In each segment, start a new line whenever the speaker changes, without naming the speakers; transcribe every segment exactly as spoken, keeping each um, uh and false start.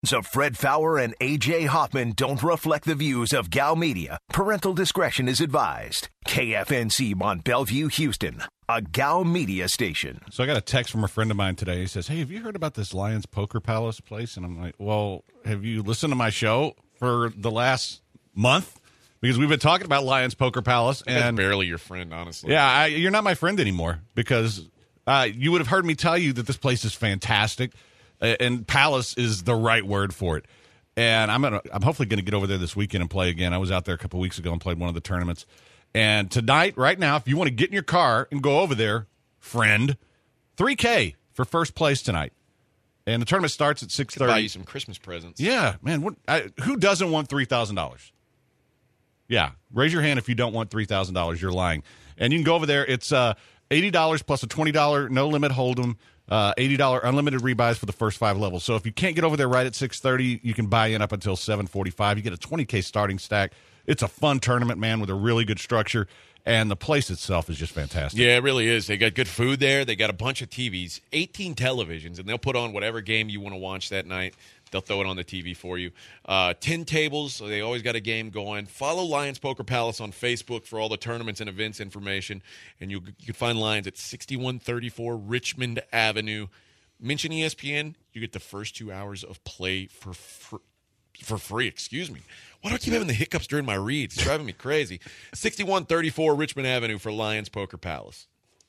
of Fred Fowler and A J Hoffman don't reflect the views of Gal Media. Parental discretion is advised. K F N C Mont Bellevue, Houston, a Gal Media station.
So I got a text from a friend of mine today. He says, hey, have you heard about this Lions Poker Palace place? And I'm like, well, have you listened to my show for the last month? Because we've been talking about Lions Poker Palace.
And
and
barely your friend, honestly.
Yeah, I, you're not my friend anymore because uh, you would have heard me tell you that this place is fantastic. And Palace is the right word for it. And I'm gonna, I'm hopefully going to get over there this weekend and play again. I was out there a couple weeks ago and played one of the tournaments. And tonight, right now, if you want to get in your car and go over there, friend, three K for first place tonight. And the tournament starts at six thirty.
Buy you some Christmas presents.
Yeah, man. What, I, who doesn't want three thousand dollars? Yeah, raise your hand if you don't want three thousand dollars. You're lying. And you can go over there. It's uh, eighty dollars plus a twenty dollars no-limit hold'em. Uh, eighty dollars unlimited rebuys for the first five levels. So if you can't get over there right at six thirty, you can buy in up until seven forty-five. You get a twenty K starting stack. It's a fun tournament, man, with a really good structure. And the place itself is just fantastic.
Yeah, it really is. They got good food there. They got a bunch of T Vs, eighteen televisions, and they'll put on whatever game you want to watch that night. They'll throw it on the T V for you. Uh, ten tables, so they always got a game going. Follow Lions Poker Palace on Facebook for all the tournaments and events information. And you, you can find Lions at sixty-one thirty-four Richmond Avenue. Mention E S P N, you get the first two hours of play for fr- for free. Excuse me. Why do I keep having the hiccups during my reads? It's driving me crazy. sixty-one thirty-four Richmond Avenue for Lions Poker Palace.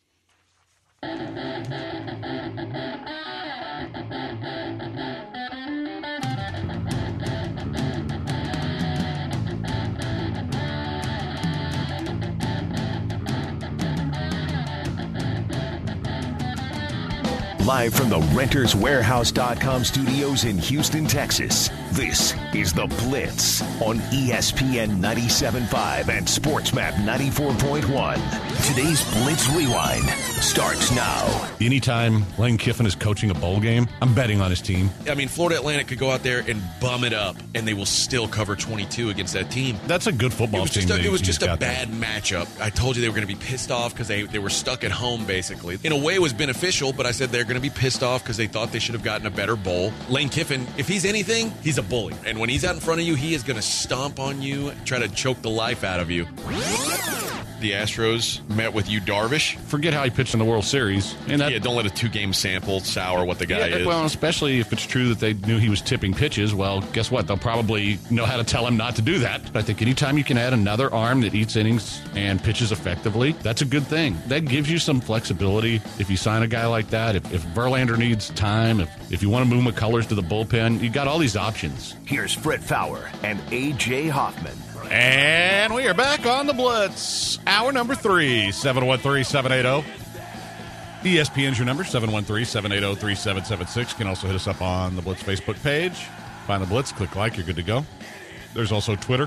Live from the Renters Warehouse dot com studios in Houston, Texas, this is The Blitz on E S P N ninety-seven point five and SportsMap ninety-four point one. Today's Blitz Rewind starts now.
Anytime Lane Kiffin is coaching a bowl game, I'm betting on his team.
I mean, Florida Atlantic could go out there and bum it up, and they will still cover twenty-two against that team.
That's a good football
it was
team.
Just a, it was just a bad
there.
matchup. I told you they were going to be pissed off because they, they were stuck at home, basically. In a way, it was beneficial, but I said they're going to be pissed off because they thought they should have gotten a better bowl. Lane Kiffin, if he's anything, he's a bully. And when he's out in front of you, he is going to stomp on you, try to choke the life out of you. The Astros met with Yu Darvish.
Forget how he pitched in the World Series. And that,
yeah, don't let a two-game sample sour what the guy
yeah,
is.
Well, especially if it's true that they knew he was tipping pitches. Well, guess what? They'll probably know how to tell him not to do that. I think anytime you can add another arm that eats innings and pitches effectively, that's a good thing. That gives you some flexibility if you sign a guy like that. If, if Verlander needs time, if, if you want to move McCullers to the bullpen, you got all these options.
Here's Fred Fowler and A J Hoffman.
And we are back on the Blitz. Hour number three, seven one three, seven eight zero. E S P N's your number, seven one three, seven eight zero, three seven seven six. You can also hit us up on the Blitz Facebook page. Find the Blitz, click like, you're good to go. There's also Twitter.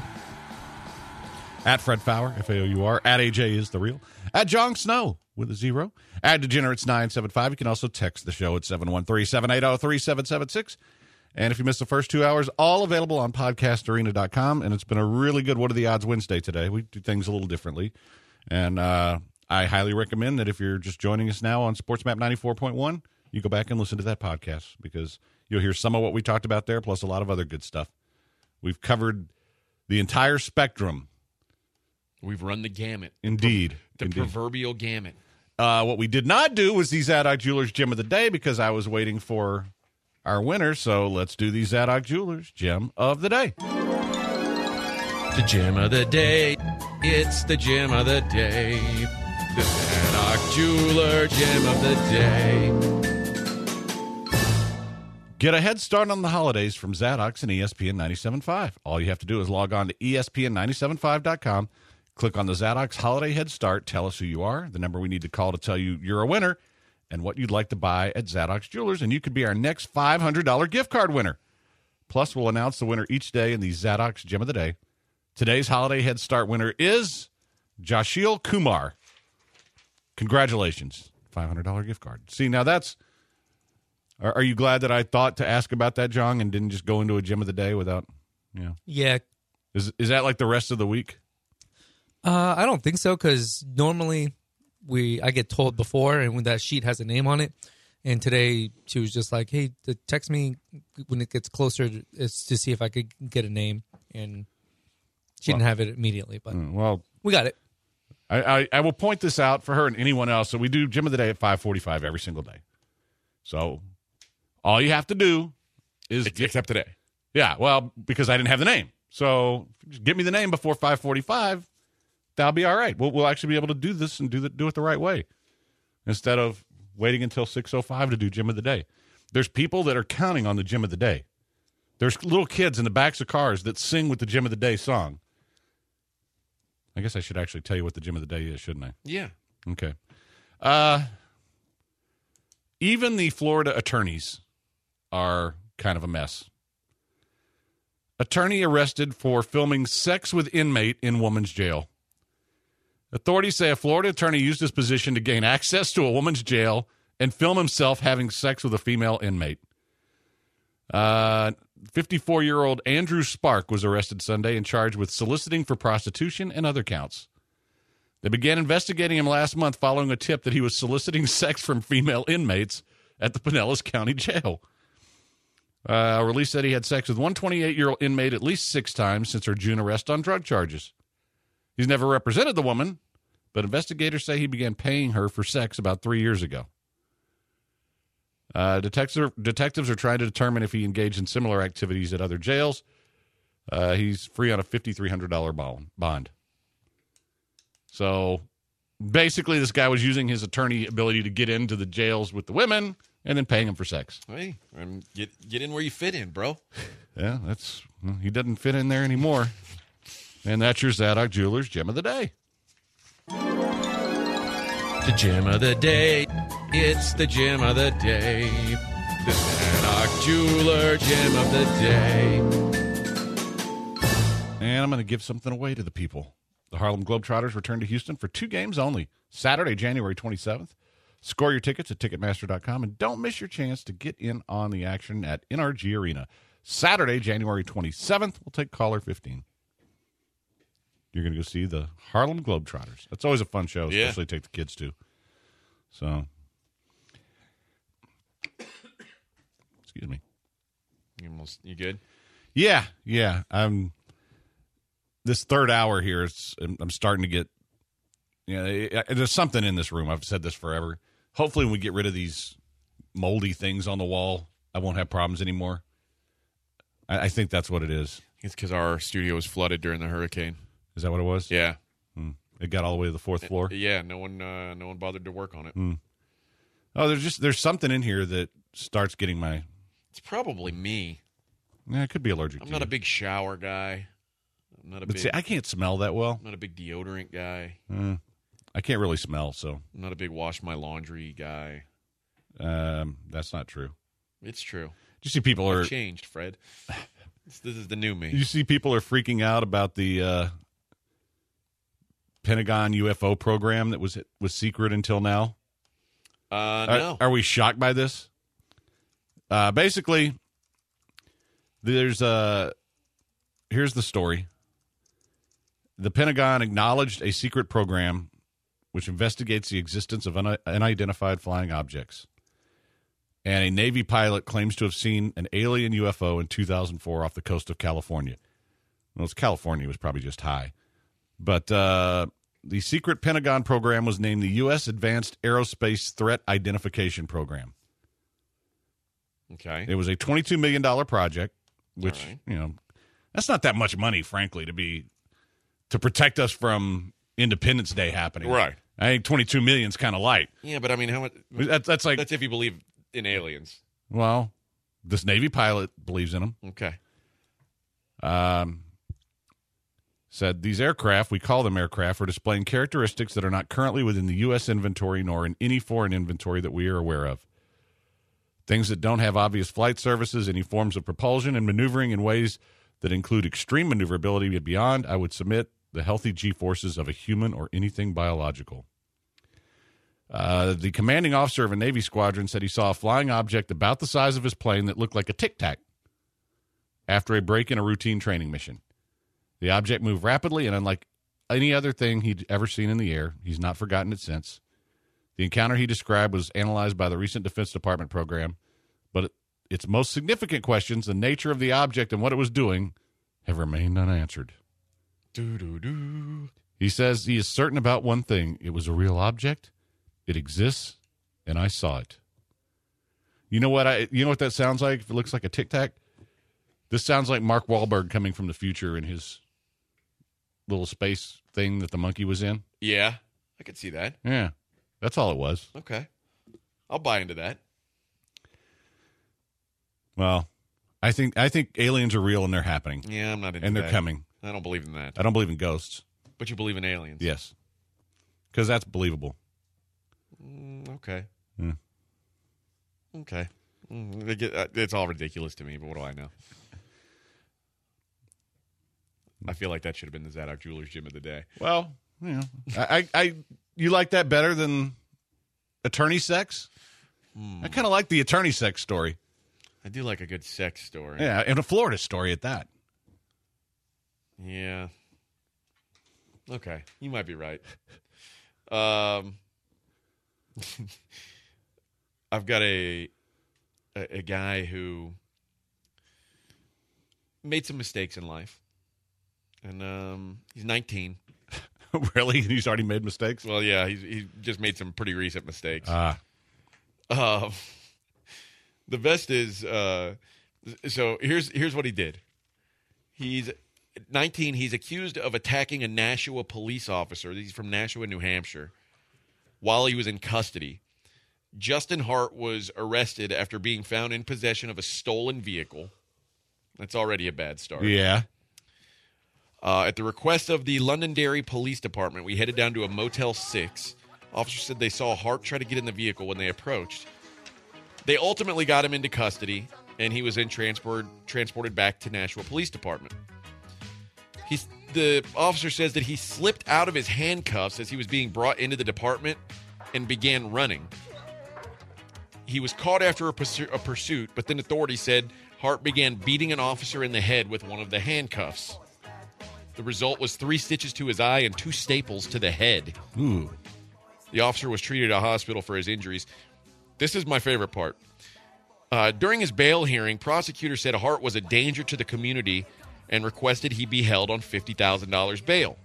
At Fred Fowler, F A O U R. At A J is the real. At John Snow with a zero. At Degenerates nine seven five. You can also text the show at seven one three, seven eight zero, three seven seven six. And if you missed the first two hours, all available on podcast arena dot com. And it's been a really good What Are the Odds Wednesday today. We do things a little differently. And uh, I highly recommend that if you're just joining us now on SportsMap ninety-four point one, you go back and listen to that podcast because you'll hear some of what we talked about there, plus a lot of other good stuff. We've covered the entire spectrum.
We've run the gamut.
Indeed.
The
Indeed.
proverbial gamut.
Uh, what we did not do was the Zadok Jewelers Gem of the Day because I was waiting for our winner, so let's do the Zadok Jewelers Gem of the Day.
The gem of the day. It's the gem of the day. The Zadok Jeweler Gem of the Day.
Get a head start on the holidays from Zadok's and E S P N ninety-seven point five. All you have to do is log on to E S P N ninety-seven point five dot com, click on the Zadok's Holiday Head Start, tell us who you are, the number we need to call to tell you you're a winner, and what you'd like to buy at Zadok's Jewelers, and you could be our next five hundred dollars gift card winner. Plus, we'll announce the winner each day in the Zadok's Gem of the Day. Today's Holiday Head Start winner is Jashil Kumar. Congratulations. five hundred dollars gift card. See, now that's... Are, are you glad that I thought to ask about that, John, and didn't just go into a Gem of the Day without, you know?
Yeah.
Is, is that like the rest of the week?
Uh, I don't think so, because normally... We I get told before, and when that sheet has a name on it, And today she was just like, "Hey, to text me when it gets closer to, it's to see if I could get a name." And she well, didn't have it immediately, but
well,
we got it.
I, I, I will point this out for her and anyone else. So we do Gym of the Day at five forty-five every single day. So all you have to do is
get, except today.
Yeah, well, because I didn't have the name. So just get me the name before five forty-five. That'll be all right. We'll we'll actually be able to do this and do the, do it the right way instead of waiting until six oh five to do Gym of the Day. There's people that are counting on the Gym of the Day. There's little kids in the backs of cars that sing with the Gym of the Day song. I guess I should actually tell you what the Gym of the Day is, shouldn't I?
Yeah.
Okay. Uh, even the Florida attorneys are kind of a mess. Attorney arrested for filming sex with inmate in woman's jail. Authorities say a Florida attorney used his position to gain access to a woman's jail and film himself having sex with a female inmate. Uh, fifty-four-year-old Andrew Spark was arrested Sunday and charged with soliciting for prostitution and other counts. They began investigating him last month following a tip that he was soliciting sex from female inmates at the Pinellas County Jail. Uh, a release said he had sex with one twenty-eight-year-old inmate at least six times since her June arrest on drug charges. He's never represented the woman, but investigators say he began paying her for sex about three years ago. Uh, detective, detectives are trying to determine if he engaged in similar activities at other jails. Uh, he's free on a five thousand three hundred dollars bond. So basically, this guy was using his attorney ability to get into the jails with the women and then paying them for sex.
Hey, um, get get in where you fit in, bro.
Yeah, that's well, he doesn't fit in there anymore. And that's your Zadok Jewelers Gem of the Day.
The Gem of the Day. It's the Gem of the Day. The Zadok Jeweler Gem of the Day.
And I'm going to give something away to the people. The Harlem Globetrotters return to Houston for two games only. Saturday, January twenty-seventh. Score your tickets at Ticketmaster dot com and don't miss your chance to get in on the action at N R G Arena. Saturday, January twenty-seventh. We'll take caller fifteen. You're going to go see the Harlem Globetrotters. That's always a fun show, especially
yeah.
take the kids to. So, excuse me.
You almost you good?
Yeah, yeah. I'm. This third hour here, it's, I'm starting to get. You know, it, there's something in this room. I've said this forever. Hopefully, when we get rid of these moldy things on the wall, I won't have problems anymore. I, I think that's what it is.
It's because our studio was flooded during the hurricane.
Is that what it was?
Yeah.
Hmm. It got all the way to the fourth floor?
It, yeah, no one uh, no one bothered to work on it.
Hmm. Oh, there's just there's something in here that starts getting my...
It's probably me.
Yeah, it could be allergic
I'm
to
not
you.
a big shower guy. I'm not a
but
big,
see, I can't smell that well.
I'm not a big deodorant guy.
Uh, I can't really smell, so...
I'm not a big wash my laundry guy.
Um, that's not true.
It's true.
You see people are...
I've changed, Fred. this, this is the new me.
You see people are freaking out about the... Uh, Pentagon U F O program that was was secret until now?
Uh, no.
Are, are we shocked by this? Uh, basically, there's a here's the story. The Pentagon acknowledged a secret program which investigates the existence of un- unidentified flying objects. And a Navy pilot claims to have seen an alien U F O in two thousand four off the coast of California. Well, it's California. It was probably just high. But uh, the secret Pentagon program was named the U S Advanced Aerospace Threat Identification Program.
Okay.
It was a twenty-two million dollars project, which,
right.
you know, that's not that much money, frankly, to be to protect us from Independence Day happening.
Right.
I think twenty-two million dollars is kind of light.
Yeah, but I mean, how much?
That's, that's like...
That's if you believe in aliens.
Well, this Navy pilot believes in them.
Okay.
Um... Said these aircraft, we call them aircraft, are displaying characteristics that are not currently within the U S inventory nor in any foreign inventory that we are aware of. Things that don't have obvious flight surfaces, any forms of propulsion, and maneuvering in ways that include extreme maneuverability beyond, I would submit, the healthy G-forces of a human or anything biological. Uh, the commanding officer of a Navy squadron said he saw a flying object about the size of his plane that looked like a Tic Tac after a break in a routine training mission. The object moved rapidly, and unlike any other thing he'd ever seen in the air, he's not forgotten it since. The encounter he described was analyzed by the recent Defense Department program, but its most significant questions, the nature of the object and what it was doing, have remained unanswered.
Doo-doo-doo.
He says he is certain about one thing. It was a real object. It exists, and I saw it. You know what I? You know what that sounds like? If it looks like a Tic Tac, this sounds like Mark Wahlberg coming from the future in his little space thing that the monkey was in.
Yeah, I could see that.
Yeah, that's all it was.
Okay. I'll buy into that.
Well, I think I think aliens are real and they're happening.
Yeah, I'm not into
and they're
that.
coming.
I don't believe in that.
I don't believe in ghosts.
But you believe in aliens?
Yes, because that's believable.
Mm, okay.
Yeah.
Okay. Mm, they get, uh, it's all ridiculous to me, but what do I know? I feel like that should have been the Zadok Jewelers gym of the day.
Well, you know, I, I, I you like that better than attorney sex?
Hmm.
I kind of like the attorney sex story.
I do like a good sex story.
Yeah, and a Florida story at that.
Yeah. Okay, you might be right. Um, I've got a, a a guy who made some mistakes in life, and um, he's nineteen.
Really? He's already made mistakes?
Well, yeah, he's he just made some pretty recent mistakes.
Ah,
Uh, the best is uh, so here's here's what he did. He's nineteen. He's accused of attacking a Nashua police officer. He's from Nashua, New Hampshire, while he was in custody. Justin Hart was arrested after being found in possession of a stolen vehicle. That's already a bad start.
yeah.
Uh, at the request of the Londonderry Police Department, we headed down to a Motel six. Officers said they saw Hart try to get in the vehicle when they approached. They ultimately got him into custody, and he was then transport, transported back to Nashua Police Department. He's, the officer says that he slipped out of his handcuffs as he was being brought into the department and began running. He was caught after a, pursu- a pursuit, but then authorities said Hart began beating an officer in the head with one of the handcuffs. The result was three stitches to his eye and two staples to the head.
Ooh.
The officer was treated at a hospital for his injuries. This is my favorite part. Uh, during his bail hearing, prosecutors said Hart was a danger to the community and requested he be held on fifty thousand dollars bail.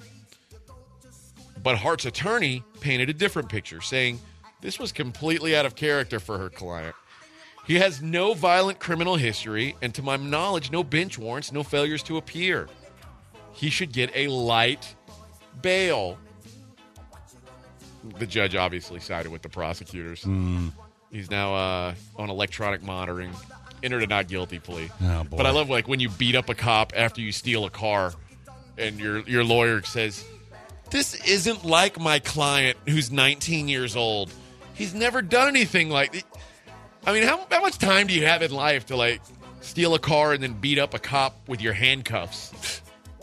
But Hart's attorney painted a different picture, saying this was completely out of character for her client. He has no violent criminal history, and to my knowledge, no bench warrants, no failures to appear. He should get a light bail. The judge obviously sided with the prosecutors.
Mm.
He's now uh, on electronic monitoring. Entered a not guilty plea.
Oh, boy.
But I love like when you beat up a cop after you steal a car, and your your lawyer says, "This isn't like my client who's nineteen years old. He's never done anything like." I mean, how how much time do you have in life to like steal a car and then beat up a cop with your handcuffs?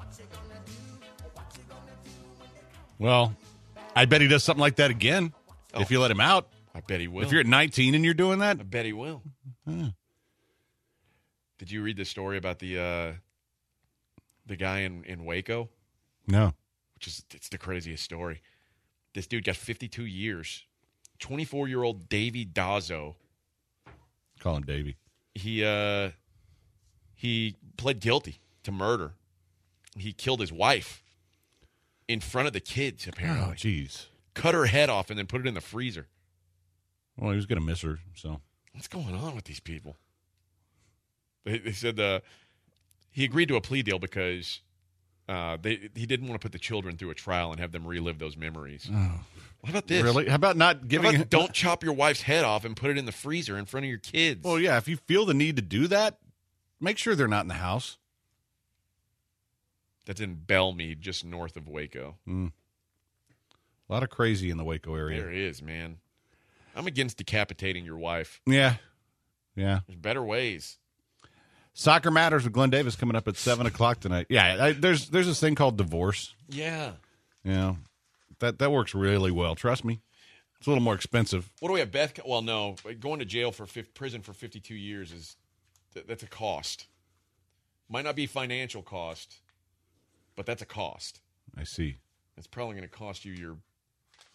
Well, I bet he does something like that again
Oh.
if you let him out.
I bet he will.
If you're at nineteen and you're doing that,
I bet he will.
Hmm.
Did you read the story about the uh, the guy in, in Waco?
no.
Which is it's the craziest story. This dude got fifty-two years. twenty-four-year-old Davey Dazzo.
Call him Davey.
He uh, he pled guilty to murder. He killed his wife in front of the kids,
Oh,
apparently.
jeez.
Cut her head off and then put it in the freezer.
Well, he was going to miss her, so.
What's going on with these people? They, they said uh, he agreed to a plea deal because uh, they he didn't want to put the children through a trial and have them relive those memories.
Oh.
What about this?
Really? How about not
How
giving
about don't chop your wife's head off and put it in the freezer in front of your kids.
Well, yeah, if you feel the need to do that, make sure they're not in the house.
That's in Belmead, just north of Waco.
Mm. A lot of crazy in the Waco area.
There is, man. I'm against decapitating your wife.
Yeah. Yeah.
There's better ways.
Soccer Matters with Glenn Davis coming up at seven o'clock tonight. Yeah, I, there's there's this thing called divorce.
Yeah.
You know, that, that works really well. Trust me. It's a little more expensive.
What do we have, Beth? Well, no. Going to jail for fifty, prison for fifty-two years is th- that's a cost. Might not be financial cost, but that's a cost.
I see.
It's probably going to cost you your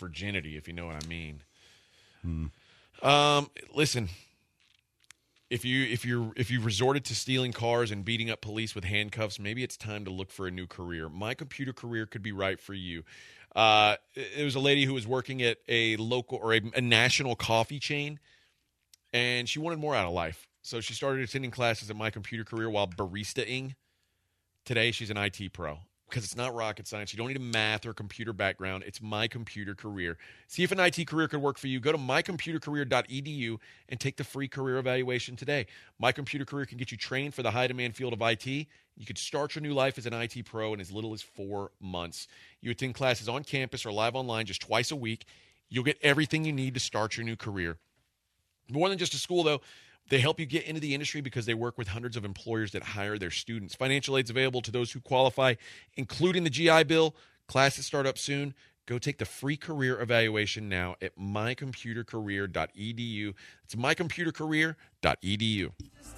virginity, if you know what I mean.
Hmm.
Um, listen, if you if you if you've resorted to stealing cars and beating up police with handcuffs, maybe it's time to look for a new career. My Computer Career could be right for you. Uh, it was a lady who was working at a local or a, a national coffee chain, and she wanted more out of life. So she started attending classes at My Computer Career while barista-ing. Today, she's an I T pro. Because it's not rocket science. You don't need a math or computer background. It's My Computer Career. See if an I T career could work for you. Go to my computer career dot e d u and take the free career evaluation today. My Computer Career can get you trained for the high-demand field of I T. You could start your new life as an I T pro in as little as four months. You attend classes on campus or live online just twice a week. You'll get everything you need to start your new career. More than just a school, though. They help you get into the industry because they work with hundreds of employers that hire their students. Financial aid's available to those who qualify, including the G I Bill. Classes start up soon. Go take the free career evaluation now at my computer career dot e d u. It's my computer career dot e d u.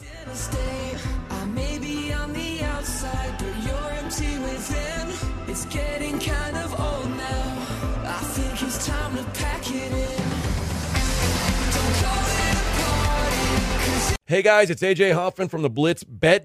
It's getting kind of old now. I think it's time to pack it in. Hey guys, it's A J Hoffman from the Blitz.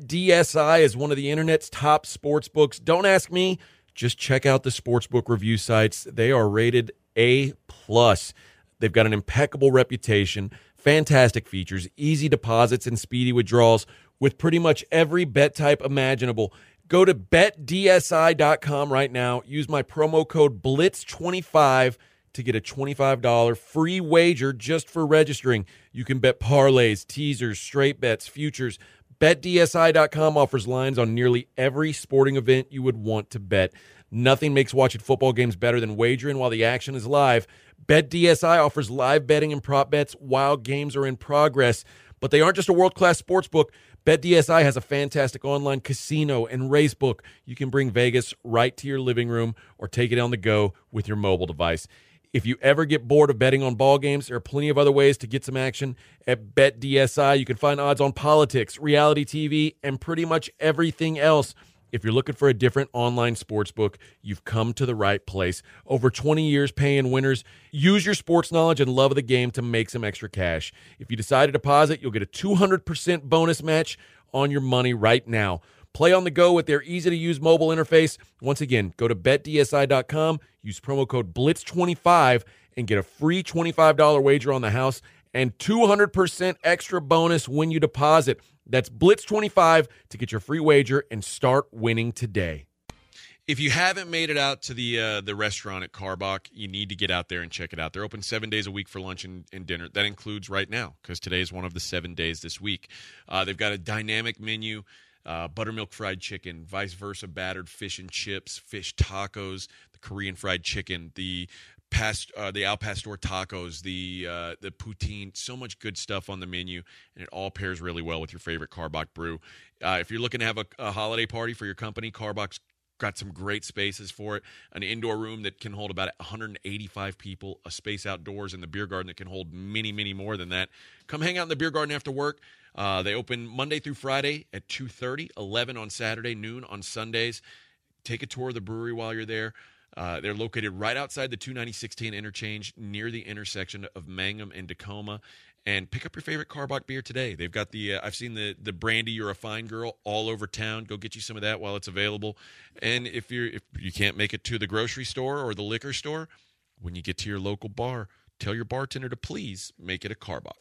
BetDSI is one of the internet's top sports books. Don't ask me, just check out the sportsbook review sites. They are rated A plus. They've got an impeccable reputation, fantastic features, easy deposits, and speedy withdrawals with pretty much every bet type imaginable. Go to bet D S I dot com right now. Use my promo code blitz twenty-five to get a twenty-five dollars free wager just for registering. You can bet parlays, teasers, straight bets, futures. bet D S I dot com offers lines on nearly every sporting event you would want to bet. Nothing makes watching football games better than wagering while the action is live. BetDSI offers live betting and prop bets while games are in progress. But they aren't just a world-class sports book. BetDSI has a fantastic online casino and race book. You can bring Vegas right to your living room or take it on the go with your mobile device. If you ever get bored of betting on ball games, there are plenty of other ways to get some action. At BetDSI, you can find odds on politics, reality T V, and pretty much everything else. If you're looking for a different online sports book, you've come to the right place. Over twenty years paying winners. Use your sports knowledge and love of the game to make some extra cash. If you decide to deposit, you'll get a two hundred percent bonus match on your money right now. Play on the go with their easy-to-use mobile interface. Once again, go to bet D S I dot com, use promo code blitz twenty-five, and get a free twenty-five dollars wager on the house and two hundred percent extra bonus when you deposit. That's blitz twenty-five to get your free wager and start winning today. If you haven't made it out to the uh, the restaurant at Karbach, you need to get out there and check it out. They're open seven days a week for lunch and, and dinner. That includes right now because today is one of the seven days this week. Uh, they've got a dynamic menu. Uh, buttermilk fried chicken, vice versa, battered fish and chips, fish tacos, the Korean fried chicken, the past, uh, the al pastor tacos, the uh, the poutine. So much good stuff on the menu, and it all pairs really well with your favorite Karbach brew. Uh, if you're looking to have a, a holiday party for your company, Karbach's got some great spaces for it. An indoor room that can hold about one hundred eighty-five people, a space outdoors in the beer garden that can hold many, many more than that. Come hang out in the beer garden after work. Uh, they open Monday through Friday at two thirty, eleven on Saturday, noon on Sundays. Take a tour of the brewery while you're there. Uh, they're located right outside the two ninety-six ten interchange near the intersection of Mangum and Tacoma. And pick up your favorite Karbach beer today. They've got the, uh, I've seen the the Brandy You're a Fine Girl all over town. Go get you some of that while it's available. And if you're if you can't make it to the grocery store or the liquor store, when you get to your local bar, tell your bartender to please make it a Karbach.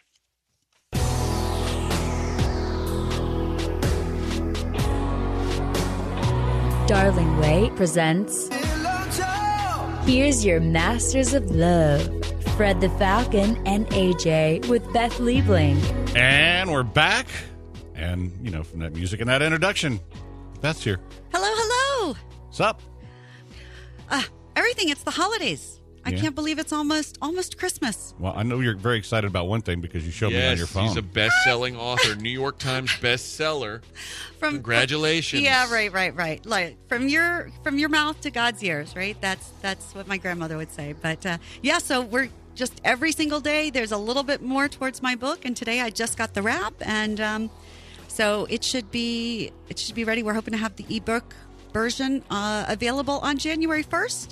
Darling Way presents Here's Your Masters of Love, Fred the Falcon and A J with Beth Liebling.
And we're back. And, you know, from that music and that introduction, Beth's here.
Hello, hello.
What's up?
Uh, everything. It's the holidays. I
Yeah.
can't believe it's almost almost Christmas.
Well, I know you're very excited about one thing because you showed
yes,
me on your phone.
He's a best-selling author, New York Times bestseller.
From
Congratulations.
Yeah, right, right, right. Like from your from your mouth to God's ears, right? That's that's what my grandmother would say. But uh, yeah, so we're just every single day there's a little bit more towards my book, and today I just got the wrap, and um, so it should be it should be ready. We're hoping to have the ebook version uh, available on January first.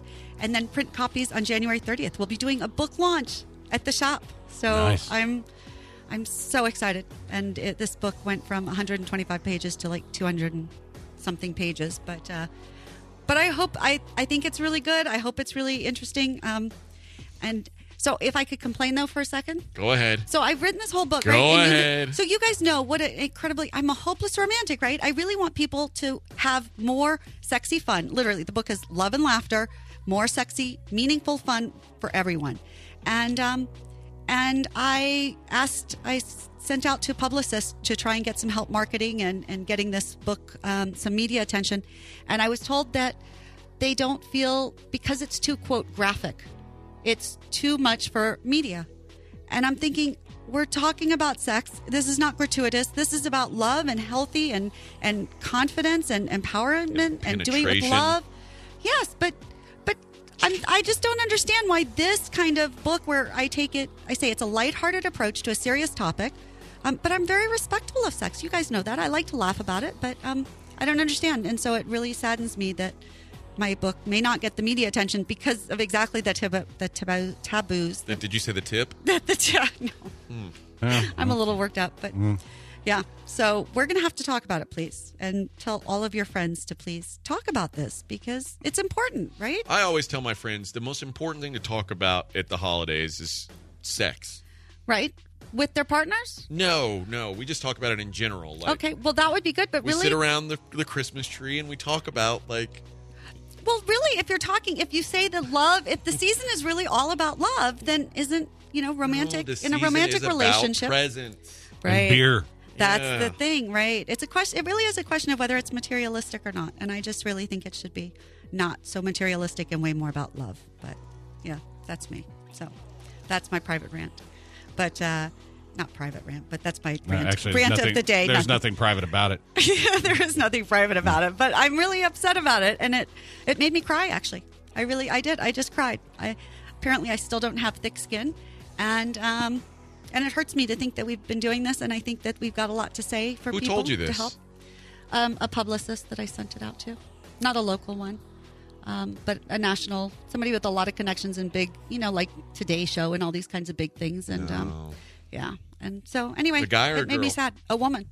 and then print copies on January thirtieth. We'll be doing a book launch at the shop. So
Nice.
I'm I'm so excited. And it, this book went from one hundred twenty-five pages to like two hundred and something pages. But uh, but I hope, I, I think it's really good. I hope it's really interesting. Um, and so if I could complain, though, for a second.
Go ahead.
So I've written this whole book,
Go
right? And you-
ahead.
so you guys know what an incredibly, I'm a hopeless romantic, right? I really want people to have more sexy fun. Literally, the book is love and laughter, more sexy, meaningful fun for everyone. And um, and I asked, I sent out to publicists to try and get some help marketing and, and getting this book um, some media attention. And I was told that they don't feel, because it's too, quote, graphic, it's too much for media. And I'm thinking, we're talking about sex. This is not gratuitous. This is about love and healthy and, and confidence and empowerment and doing it with
Penetration.
love. Yes, but but I'm, I just don't understand why this kind of book, where I take it, I say it's a lighthearted approach to a serious topic, um, but I'm very respectful of sex. You guys know that. I like to laugh about it, but um, I don't understand. And so it really saddens me that my book may not get the media attention because of exactly the, tab- the tab- taboos.
Did did you say the tip?
That the ta- no. I'm a little worked up, but yeah. So we're going to have to talk about it, please, and tell all of your friends to please talk about this because it's important, right?
I always tell my friends the most important thing to talk about at the holidays is sex.
Right? With their partners?
No, no, we just talk about it in general. Like,
Okay, well, that would be good, but
we
really,
sit around the, the Christmas tree and we talk about, like,
well, really, if you're talking, if you say that love, if the season is really all about love, then isn't, you know, romantic,
no, the
in a
season
romantic
is about
relationship,
presents.
right?
And beer.
That's
Yeah.
the thing, right? It's a question. It really is a question of whether it's materialistic or not. And I just really think it should be not so materialistic and way more about love. But yeah, that's me. So that's my private rant. But uh, not private rant, but that's my
No,
rant,
actually,
rant
there's nothing,
of the day.
There's
Nothing-
nothing private about it.
yeah, there is nothing private about it. But I'm really upset about it, and it it made me cry. Actually, I really I did. I just cried. I apparently I still don't have thick skin, and um. And it hurts me to think that we've been doing this, and I think that we've got a lot to say for
Who
people
told you
to
this?
help. Um, a publicist that I sent it out to, not a local one, um, but a national, somebody with a lot of connections and big, you know, like Today Show and all these kinds of big things. And um,
Oh.
yeah, and so anyway,
A guy or
it
a
made me
girl?
sad. A woman,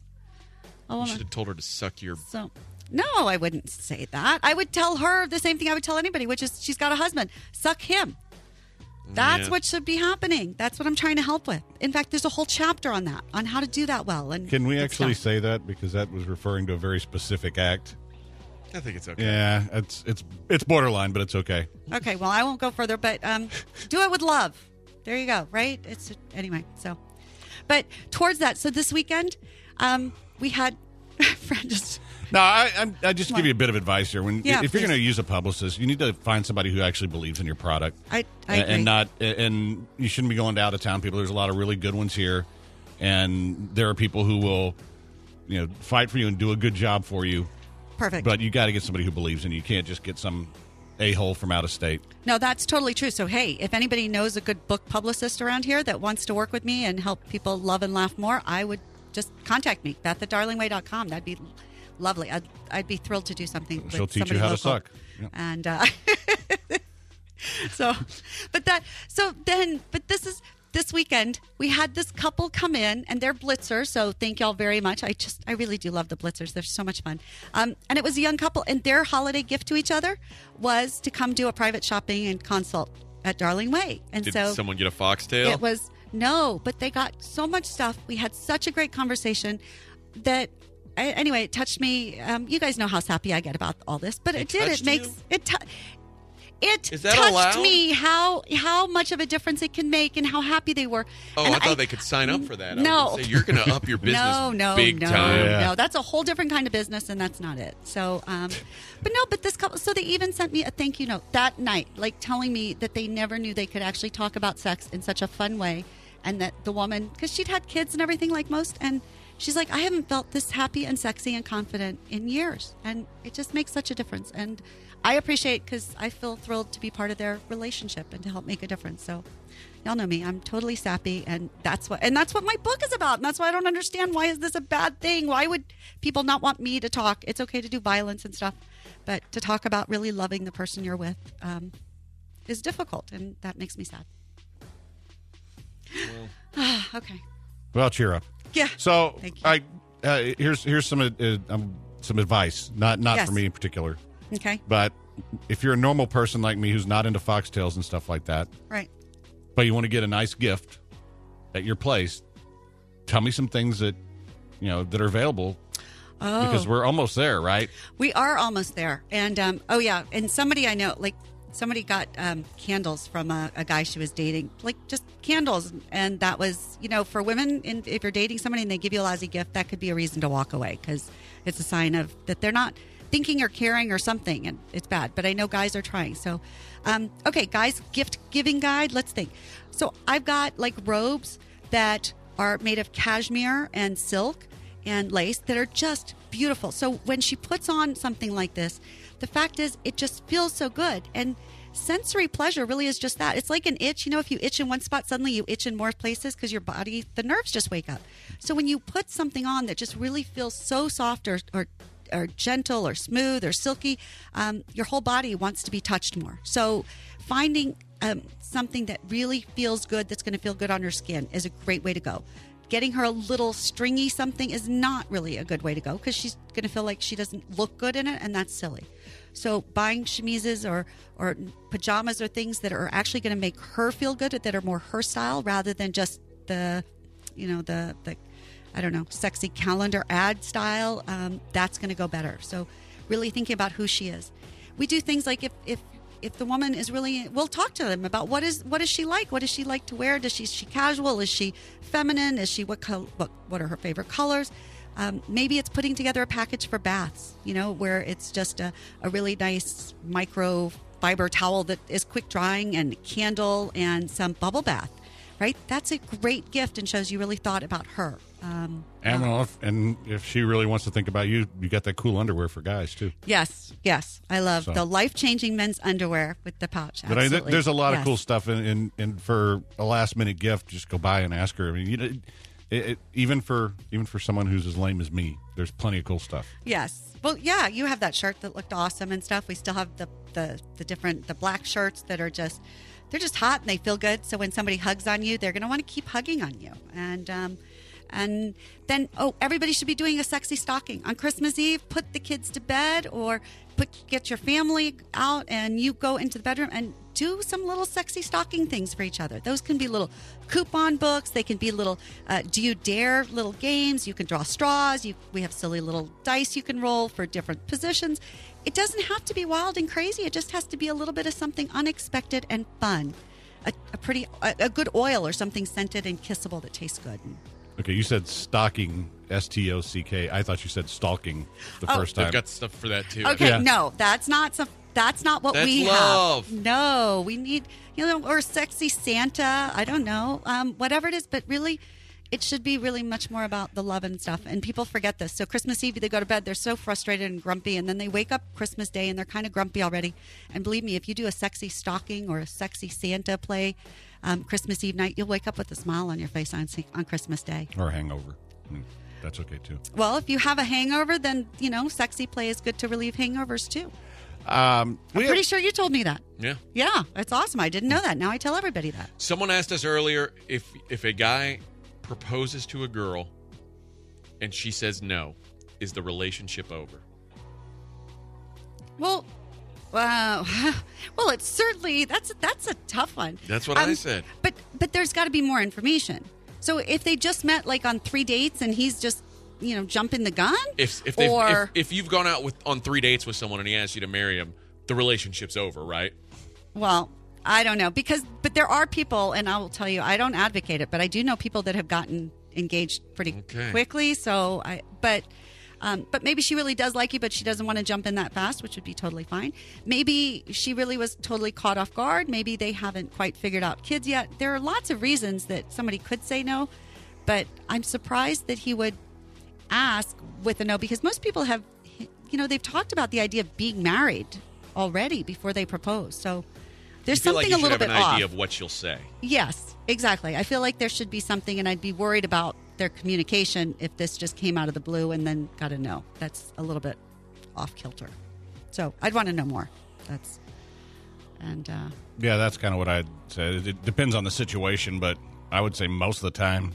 a
You
woman.
should have told her to suck your.
So, no, I wouldn't say that. I would tell her the same thing I would tell anybody, which is she's got a husband. Suck him. That's
Yeah.
what should be happening. That's what I'm trying to help with. In fact, there's a whole chapter on that, on how to do that well. And
Can we
it's
actually
done.
say that because that was referring to a very specific act?
I think it's okay.
Yeah, it's it's it's borderline, but it's okay.
Okay, well, I won't go further, but um, do it with love. There you go, right? It's anyway. So, but towards that, so this weekend, um, we had friend just.
No, I I'm, I just
Come
give
on.
you a bit of advice here. When
Yeah,
if you're
please.
going to use a publicist, you need to find somebody who actually believes in your product.
I, I
and,
agree.
and not and you shouldn't be going to out of town people. There's a lot of really good ones here, and there are people who will, you know, fight for you and do a good job for you.
Perfect.
But you got to get somebody who believes in you. You can't just get some a hole from out of state.
No, that's totally true. So, hey, if anybody knows a good book publicist around here that wants to work with me and help people love and laugh more, I would just contact me, Beth at darling way dot com. That'd be lovely. I'd, I'd be thrilled to do something with
She'll teach
somebody
you how to
local.
suck. Yep.
And uh, so, but that, so then, but this is, this weekend, we had this couple come in, and they're blitzers, so thank y'all very much. I just, I really do love the blitzers. They're so much fun. Um, and it was a young couple, and their holiday gift to each other was to come do a private shopping and consult at Darling Way. And
Did
so
someone get a foxtail?
it was, no, but they got so much stuff. We had such a great conversation that, I, anyway, it touched me. Um, you guys know how sappy I get about all this, but it,
It
did. It
touched
makes
you?
it. T- It
Is that
touched
allowed?
me how how much of a difference it can make and how happy they were.
Oh,
And
I thought they could sign up for that. I was
No,
gonna say, you're going to up your business
no, no,
big
no,
time.
Yeah.
no. That's a whole different kind of business, and that's not it. So, um, but no, but this couple. So they even sent me a thank you note that night, like telling me that they never knew they could actually talk about sex in such a fun way, and that the woman, because she'd had kids and everything like most, and she's like, I haven't felt this happy and sexy and confident in years, and it just makes such a difference. And I appreciate, because I feel thrilled to be part of their relationship and to help make a difference. So, y'all know me. I'm totally sappy, and that's what and that's what my book is about. And that's why I don't understand, why is this a bad thing? Why would people not want me to talk? It's okay to do violence and stuff, but to talk about really loving the person you're with, um, is difficult, and that makes me sad. Okay.
Well, cheer up.
Yeah.
So,
Thank you.
I uh, here's here's some uh, um, some advice. Not not
Yes.
for me in particular,
Okay.
but if you're a normal person like me who's not into foxtails and stuff like that,
Right.
but you want to get a nice gift at your place, tell me some things that you know that are available.
Oh.
Because we're almost there, right?
We are almost there. And, um, oh, yeah. And somebody I know, like, somebody got um, candles from a, a guy she was dating, like just candles. And that was, you know, for women, and if you're dating somebody and they give you a lousy gift, that could be a reason to walk away because it's a sign of that they're not thinking or caring or something. And it's bad. But I know guys are trying. So, um, okay, guys, gift giving guide. Let's think. So I've got like robes that are made of cashmere and silk and lace that are just beautiful. So when she puts on something like this, the fact is it just feels so good. And sensory pleasure really is just that. It's like an itch. You know, if you itch in one spot, suddenly you itch in more places because your body, the nerves just wake up. So when you put something on that just really feels so soft or, or, or gentle or smooth or silky, um, your whole body wants to be touched more. So finding um, something that really feels good, that's going to feel good on her skin is a great way to go. Getting her a little stringy something is not really a good way to go because she's going to feel like she doesn't look good in it, and that's silly. So buying chemises or, or pajamas or things that are actually going to make her feel good, that are more her style rather than just the, you know, the, the I don't know, sexy calendar ad style, um, that's going to go better. So really thinking about who she is. We do things like if, if If the woman is really, we'll talk to them about what is what is she like? What does she like to wear? Does she is she casual? Is she feminine? Is she what col- what what are her favorite colors? Um, maybe it's putting together a package for baths, you know, where it's just a, a really nice micro fiber towel that is quick drying and candle and some bubble bath, right? That's a great gift and shows you really thought about her. Um,
And, well, if, and if she really wants to think about you, you got that cool underwear for guys too.
Yes, yes. I love
So.
the life-changing men's underwear with the pouch.
But I, th-
Absolutely.
there's a lot of
Yes.
cool stuff, and and and for a last minute gift, just go by and ask her. I mean, you know, it, it, even for even for someone who's as lame as me, there's plenty of cool stuff.
Yes. Well, yeah, you have that shirt that looked awesome and stuff. We still have the, the, the different, the black shirts that are just, they're just hot and they feel good. So when somebody hugs on you, they're going to want to keep hugging on you. And, um, and then, oh, everybody should be doing a sexy stocking on Christmas Eve. Put the kids to bed or put get your family out and you go into the bedroom and do some little sexy stocking things for each other. Those can be little coupon books. They can be little uh, do you dare little games. You can draw straws. You, we have silly little dice you can roll for different positions. It doesn't have to be wild and crazy. It just has to be a little bit of something unexpected and fun. A, a pretty, a, a good oil or something scented and kissable that tastes good.
Okay, you said stocking, S T O C K. I thought you said stalking the
Oh.
first time.
They've got stuff for that too.
Okay,
Yeah.
no, that's not some. That's not what
That's
we
love.
have. No, we need you know, or sexy Santa. I don't know, um, whatever it is, but really, it should be really much more about the love and stuff. And people forget this. So Christmas Eve, they go to bed, they're so frustrated and grumpy, and then they wake up Christmas Day and they're kind of grumpy already. And believe me, if you do a sexy stocking or a sexy Santa play um, Christmas Eve night, you'll wake up with a smile on your face on on Christmas Day.
Or a hangover. I mean, that's okay too.
Well, if you have a hangover, then you know, sexy play is good to relieve hangovers too.
Um, we
I'm pretty
have-
sure you told me that.
Yeah.
Yeah, that's awesome. I didn't know that. Now I tell everybody that.
Someone asked us earlier if if a guy proposes to a girl and she says no, is the relationship over?
Well, wow. Well, it's certainly that's that's a tough one.
That's what I said.
But but there's got to be more information. So if they just met like on three dates and he's just you know jumping the gun,
If if, they've-
or
if if you've gone out with on three dates with someone and he asks you to marry him, the relationship's over, right?
well, I don't know because but there are people, and I will tell you, I don't advocate it, but I do know people that have gotten engaged pretty
Okay.
quickly. So I but. Um, but maybe she really does like you, but she doesn't want to jump in that fast, which would be totally fine. Maybe she really was totally caught off guard. Maybe they haven't quite figured out kids yet. There are lots of reasons that somebody could say no, but I'm surprised that he would ask with a no because most people have, you know, they've talked about the idea of being married already before they propose. So there's
You feel like
something
you
a
should
little
have
bit
an
off.
idea of what she'll say.
Yes, exactly. I feel like there should be something, and I'd be worried about their communication if this just came out of the blue and then got a no. That's a little bit off kilter. So I'd want to know more. That's And uh,
Yeah, that's kind of what I'd say. It depends on the situation, but I would say most of the time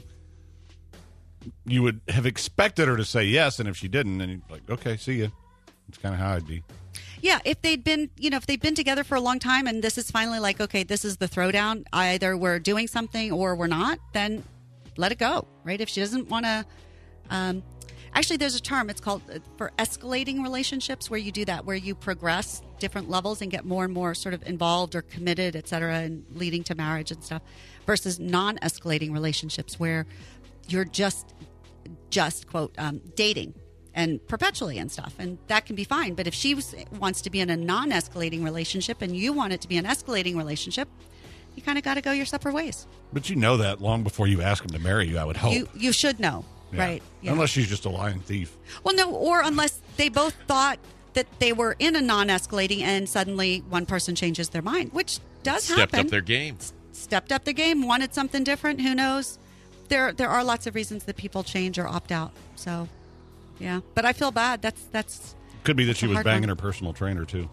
you would have expected her to say yes, and if she didn't, then you'd be like, okay, see ya. That's kind of how I'd be.
yeah, if they'd been, you know, if they'd been together for a long time, and this is finally like, okay, this is the throwdown. Either we're doing something or we're not. Then let it go, right? If she doesn't want to. Um, Actually, there's a term. It's called uh, for escalating relationships, where you do that, where you progress different levels and get more and more sort of involved or committed, et cetera, and leading to marriage and stuff, versus non-escalating relationships where you're just, just quote, um, dating and perpetually and stuff. And that can be fine. But if she was, wants to be in a non-escalating relationship and you want it to be an escalating relationship, you kind of got to go your separate ways.
But you know that long before you ask him to marry you, I would hope.
You you should know.
Yeah.
Right. Yeah.
Unless she's just a lying thief.
Well, no, or unless they both thought that they were in a non-escalating and suddenly one person changes their mind, which does
Stepped
happen.
up their game.
Stepped up their game, wanted something different. Who knows? There there are lots of reasons that people change or opt out. So, yeah. But I feel bad. That's that's.
Could be that
that's
she
a
was
hard
banging
one.
her personal trainer, too.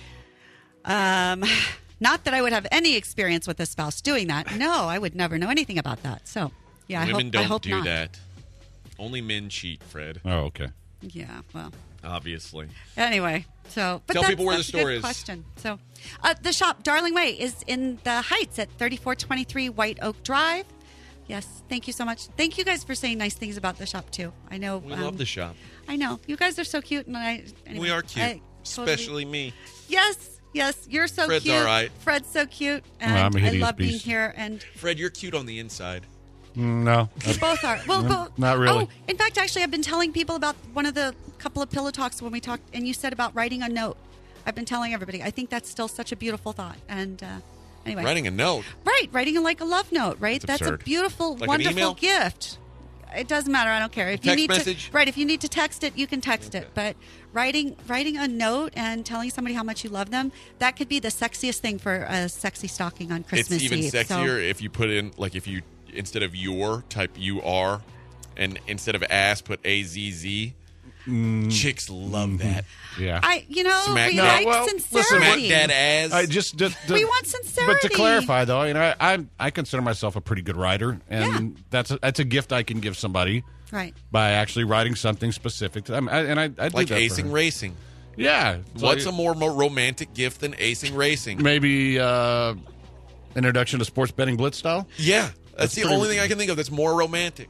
Um, not that I would have any experience with a spouse doing that. No, I would never know anything about that. So, yeah, I
Women
hope
don't
I hope
do
not.
that. Only men cheat, Fred.
Oh, okay.
Yeah, well.
Obviously.
Anyway, so but
Tell
that's,
people where the
that's a
store
good
is.
Question. So, uh, the shop Darling Way is in the Heights at thirty-four twenty-three White Oak Drive. Yes, thank you so much. Thank you guys for saying nice things about the shop too. I know
We
um,
love the shop.
I know you guys are so cute, and I anyway,
we are cute.
I totally-
Especially me.
yes, yes, you're so
Fred's
cute.
all right.
Fred's so cute, and
Well, I'm a
I
hideous
love being
beast.
here. And
Fred, you're cute on the inside.
Mm, No.
we both are. Well,
No,
both,
not really.
Oh, in fact, actually, I've been telling people about one of the couple of pillow talks when we talked, and you said about writing a note. I've been telling everybody. I think that's still such a beautiful thought. And uh, anyway,
Writing a note.
right, writing like a love note, right?
That's
That's, a
absurd.
beautiful,
Like an
wonderful
email?
gift. It doesn't matter. I don't care. If you
Text
need
message?
to, right? If you need to text it, you can text
Okay.
it. But writing, writing a note and telling somebody how much you love them, that could be the sexiest thing for a sexy stocking on Christmas
It's even
Eve. So-
sexier if you put in, like, if you, instead of your, type you are, and instead of ass, put A Z Z. Chicks love that.
Yeah.
I, you know,
Smack
we
that-
like
No, well, listen,
sincerity.
Smack that ass.
I just, just,
We want sincerity.
But to clarify, though, you know, I I, I consider myself a pretty good writer, and that's a, that's a gift I can give somebody
Right.
by actually writing something specific. To them. I, and I, I do
like
that for
acing
her.
racing.
Yeah.
What's
So,
a more mo- romantic gift than acing racing?
maybe uh, introduction to sports betting blitz style?
Yeah. That's,
That's
the
pretty-
only thing I can think of that's more romantic.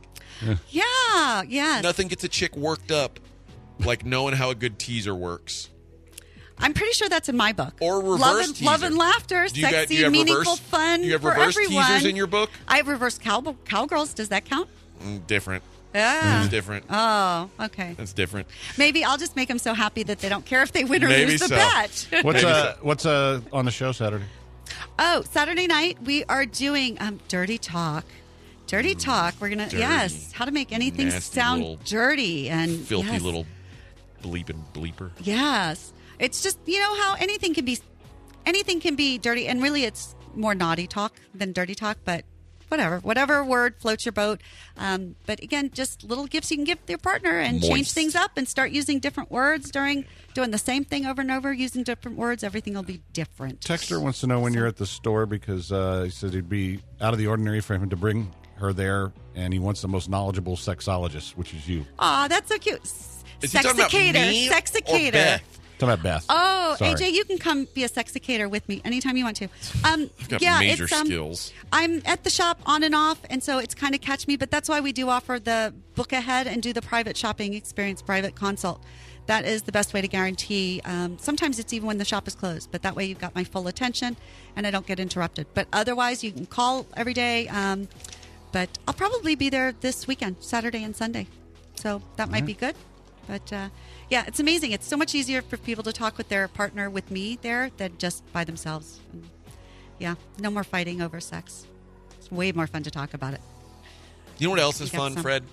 Yeah. Yes.
Nothing gets a chick worked up like knowing how a good teaser works.
I'm pretty sure that's in my book.
Or reverse
love and,
teaser.
love and laughter,
Do you got-
sexy,
do you have
meaningful,
reverse-
fun
do you have
for
reverse
everyone.
teasers in your book?
I have reverse cow, cowgirls. Does that count?
Mm, different.
Yeah.
It's different.
Oh, okay.
That's different.
Maybe I'll just make them so happy that they don't care if they win or
Maybe
lose the
so.
bet.
What's
Maybe
uh,
so.
what's uh, on the show Saturday?
Oh, Saturday night we are doing um, Dirty Talk. Dirty Talk. We're gonna
dirty.
yes, how to make anything
Nasty
sound
little-
dirty and
Filthy
yes.
little bleeping bleeper.
Yes. It's just, you know how anything can be anything can be dirty, and really it's more naughty talk than dirty talk, but whatever. Whatever word floats your boat. Um, but again, just little gifts you can give your partner and change
Moist.
things up and start using different words during doing the same thing over and over, using different words. Everything will be different.
Texter wants to know when you're at the store because uh, he said it'd be out of the ordinary for him to bring her there, and he wants the most knowledgeable sexologist, which is you.
Aw, that's so cute. S-
Is he talking about
Sexicator.
me or
Sexicator.
Beth?
Talking about Beth.
Oh,
Sorry.
A J, you can come be a sexicator with me anytime you want to. Um,
I've got
yeah,
major
it's, um,
skills.
I'm at the shop on and off, and so it's kind of catch me. But that's why we do offer the book ahead and do the private shopping experience, private consult. That is the best way to guarantee. Um, sometimes it's even when the shop is closed, but that way you've got my full attention and I don't get interrupted. But otherwise, you can call every day. Um, but I'll probably be there this weekend, Saturday and Sunday. So that might be good. But uh, yeah, it's amazing. It's so much easier for people to talk with their partner with me there than just by themselves. And yeah, no more fighting over sex. It's way more fun to talk about it.
You know what else is
You got
fun,
some.
Fred?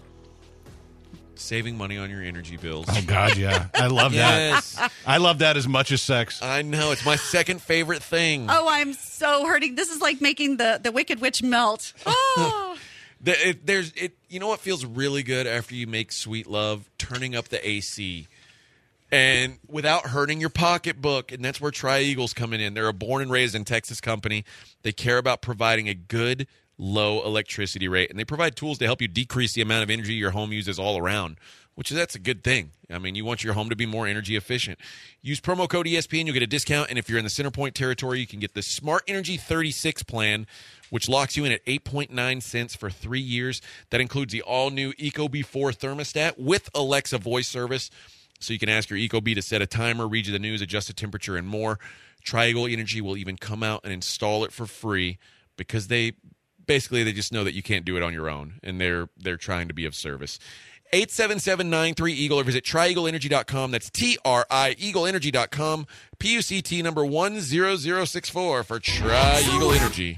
Saving money on your energy bills.
Oh God, yeah, I love
Yes.
that. I love that as much as sex.
I know. It's my second favorite thing.
Oh, I'm so hurting. This is like making the, the Wicked Witch melt. Oh,
The- it- there's it. You know what feels really good after you make sweet love? Turning up the A C and without hurting your pocketbook. And that's where Tri-Eagles coming in. They're a born and raised in Texas company. They care about providing a good, low electricity rate, and they provide tools to help you decrease the amount of energy your home uses all around, which is that's a good thing. I mean, you want your home to be more energy efficient. Use promo code E S P N, you'll get a discount, and if you're in the Centerpoint territory, you can get the Smart Energy thirty-six plan, which locks you in at eight point nine cents for three years. That includes the all-new Ecobee four thermostat with Alexa voice service, so you can ask your Ecobee to set a timer, read you the news, adjust the temperature, and more. Tri-Eagle Energy will even come out and install it for free because they basically they just know that you can't do it on your own, and they're they're trying to be of service. eight seven seven nine three Eagle or visit tri eagle energy dot com. That's T R I Eagle Energy dot com. P U C T number one zero zero six four for Tri-Eagle Energy.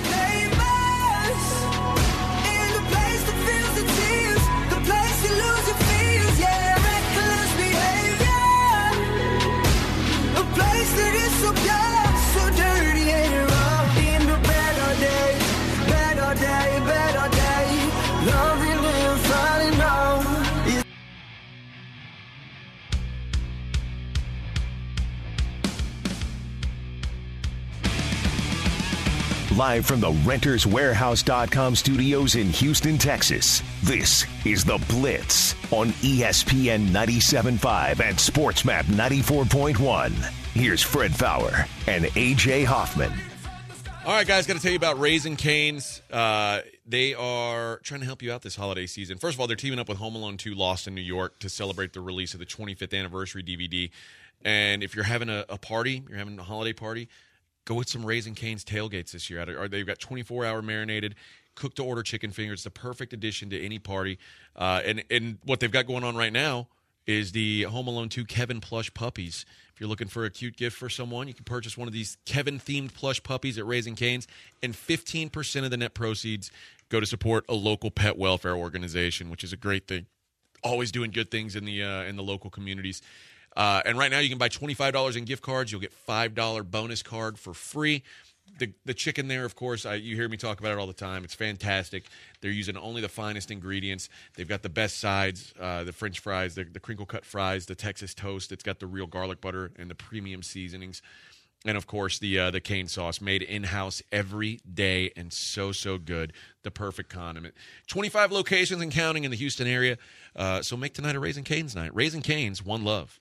Live from the Renters Warehouse dot com studios in Houston, Texas, this is The Blitz on E S P N ninety-seven point five and SportsMap ninety-four point one. Here's Fred Fowler and A J Hoffman.
All right, guys, got to tell you about Raising Cane's. Uh, they are trying to help you out this holiday season. First of all, they're teaming up with Home Alone two Lost in New York to celebrate the release of the twenty-fifth anniversary D V D. And if you're having a, a party, you're having a holiday party, go with some Raising Cane's tailgates this year. They've got twenty-four hour marinated, cook-to-order chicken fingers. It's the perfect addition to any party. Uh, and, and what they've got going on right now is the Home Alone two Kevin plush puppies. If you're looking for a cute gift for someone, you can purchase one of these Kevin-themed plush puppies at Raising Cane's, and fifteen percent of the net proceeds go to support a local pet welfare organization, which is a great thing. Always doing good things in the uh, in the local communities. Uh, and right now you can buy twenty-five dollars in gift cards. You'll get five dollars bonus card for free. The the chicken there, of course, I, you hear me talk about it all the time. It's fantastic. They're using only the finest ingredients. They've got the best sides, uh, the French fries, the, the crinkle-cut fries, the Texas toast. It's got the real garlic butter and the premium seasonings. And, of course, the uh, the cane sauce made in-house every day and so, so good. The perfect condiment. twenty-five locations and counting in the Houston area. Uh, so make tonight a Raising Cane's night. Raising Cane's, one love.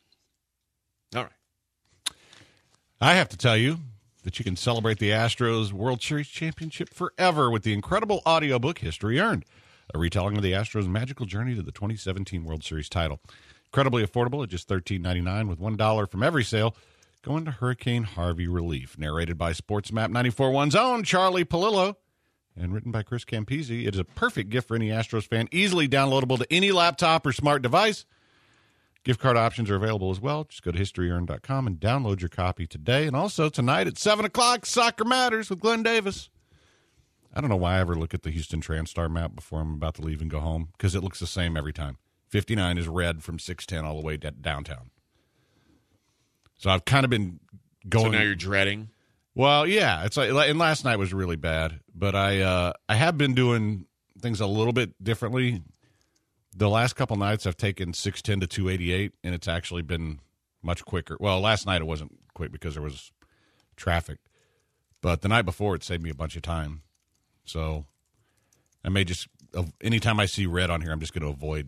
All right.
I have to tell you that you can celebrate the Astros World Series championship forever with the incredible audiobook History Earned, a retelling of the Astros' magical journey to the twenty seventeen World Series title. Incredibly affordable at just thirteen ninety-nine with one dollar from every sale going to Hurricane Harvey relief. Narrated by SportsMap ninety-four point one's own Charlie Palillo and written by Chris Campisi. It is a perfect gift for any Astros fan, easily downloadable to any laptop or smart device. Gift card options are available as well. Just go to history earned dot com and download your copy today. And also tonight at seven o'clock, Soccer Matters with Glenn Davis. I don't know why I ever look at the Houston TransStar map before I'm about to leave and go home, because it looks the same every time. fifty-nine is red from six ten all the way to downtown. So I've kind of been going.
So now you're dreading?
Well, yeah. It's like, and last night was really bad. But I, uh, I have been doing things a little bit differently. The last couple nights I've taken six ten to two eighty-eight, and it's actually been much quicker. Well, last night it wasn't quick because there was traffic. But the night before it saved me a bunch of time. So I may just, anytime I see red on here, I'm just going to avoid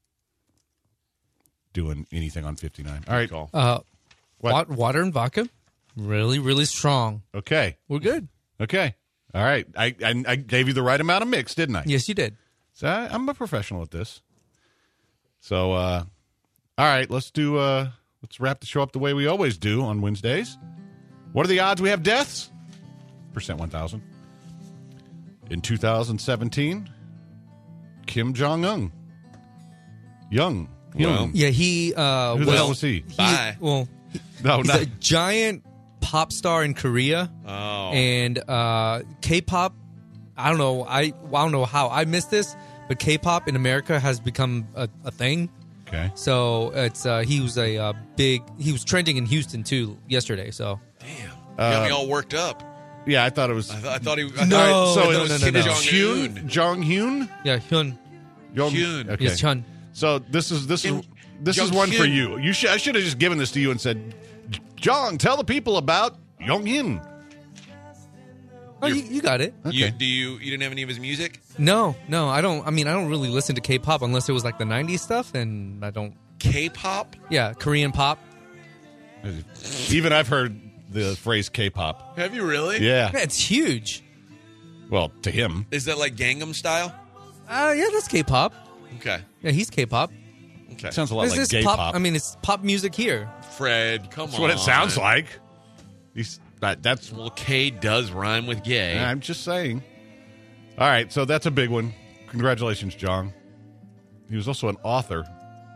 doing anything on fifty-nine. All right.
Call.
Uh,
What?
wa- water and vodka, really, really strong.
Okay.
We're good.
Okay. All right. I, I I gave you the right amount of mix, didn't I?
Yes, you did.
So I, I'm a professional at this. So, uh, all right, let's do. Uh, let's wrap the show up the way we always do on Wednesdays. What are the odds we have deaths? Percent one thousand. In two thousand seventeen, Kim Jong Un. Young.
Well,
Yeah, he. Uh,
Who the
well,
hell was he?
Bye.
Well,
No,
he's
not.
a giant pop star in Korea,
Oh.
and uh, K-pop. I don't know. I, I don't know how I missed this, but K-pop in America has become a, a thing.
Okay.
So it's uh, he was a uh, big. He was trending in Houston too yesterday. So
Damn. You got me all worked up.
Yeah, I thought it was.
I, th- I thought he I
No.
thought,
so
I thought
it
it
was
was
no, no,
Kim
no.
Jong-un.
Hyun? Jong Hyun?
yeah, Hyun.
Jong-
Hyun.
Okay.
Yes, Hyun.
So this is this
Kim-
is this is
Jung
one for
Hyun.
you. You should. I should have just given this to you and said, John, tell the people about Jung Hyun.
Oh, you, you got it.
Okay.
You, do you? You didn't have any of his music?
No, no, I don't. I mean, I don't really listen to K-pop unless it was like the nineties stuff, and I don't.
K-pop?
Yeah, Korean pop.
Even I've heard the phrase K-pop.
Have you really?
Yeah.
Yeah, it's huge.
Well, to him.
Is that like Gangnam Style?
Uh, yeah, that's K-pop.
Okay.
Yeah, he's K-pop.
Okay.
Sounds a lot
This
like
is
gay
pop,
pop.
I mean, it's pop music here.
Fred, come
That's
on.
what it sounds like. He's, that, that's.
Well, K does rhyme with gay.
I'm just saying. All right, so that's a big one. Congratulations, John. He was also an author.